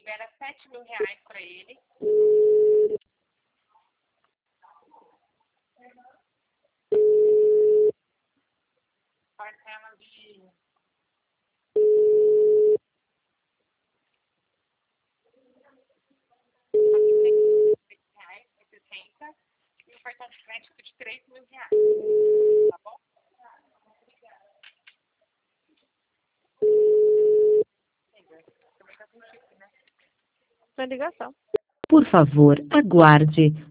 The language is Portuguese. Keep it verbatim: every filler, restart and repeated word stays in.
libera sete mil reais para ele. Parcela de... reais, sessenta, e um cartão de crédito de três mil reais. Tá bom? Sem ligação. Por favor, aguarde.